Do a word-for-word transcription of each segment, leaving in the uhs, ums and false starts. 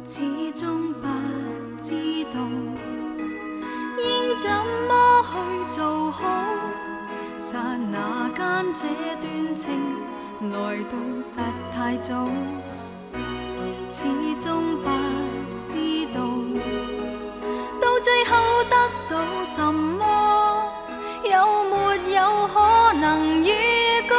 始终不知道应怎么去做好。刹那间这段情来到实太早，始终不知道到最后得到什么，有没有可能预告？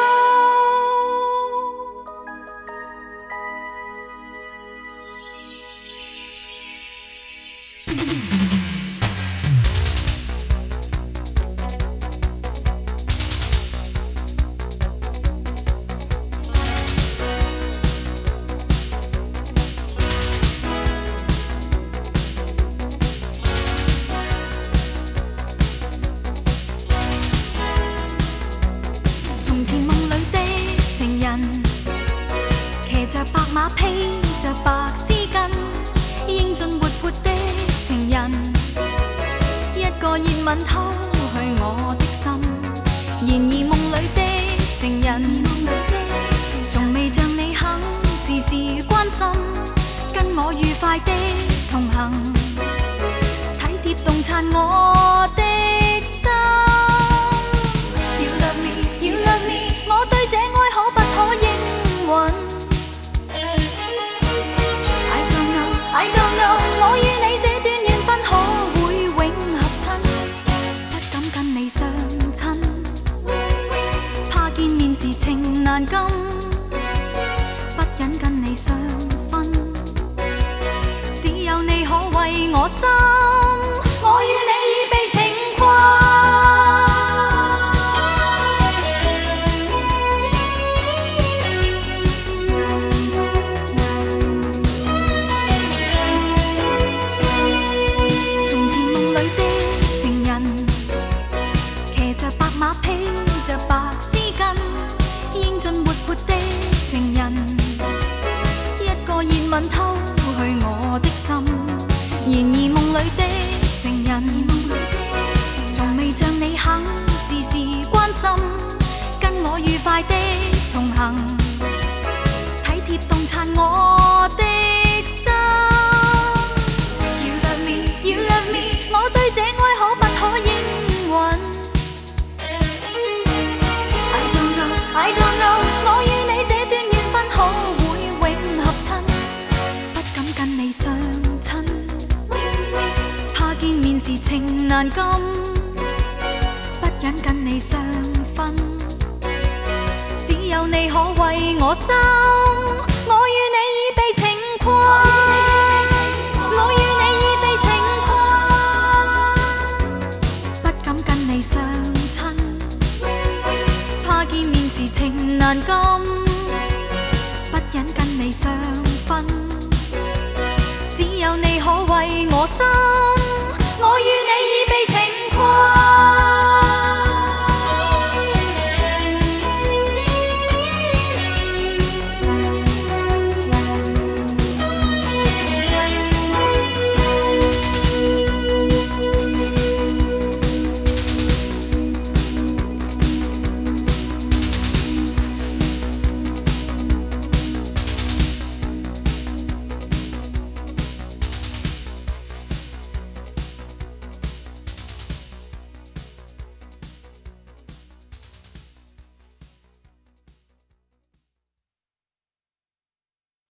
从前梦里的情人，骑着白马，披着白丝巾，英俊活泼的情人，一个热吻偷去我的心。然而梦里的情人，从未像你肯时时关心，跟我愉快的同行，体贴洞察我的心。You love me, you love me， 我對這愛可不可應允？I don't know, I don't know， 我與你這段緣分可會永合親？不敢跟你相親，怕見面時情難禁，不忍跟你相分，只有你可為我心。我與你已被情困。披着白絲巾，英俊活潑的情人，一個熱吻偷去我的心。然而夢裏的情人，從未像你肯時時關心，跟我愉快的同行，體貼洞察我的心。You love me, you love me， 我對這愛可不可應允？I don't know， 我與你這段緣分可會永合親？不敢跟你相親，怕見面時情難禁，不忍跟你相分，只有你可為我心。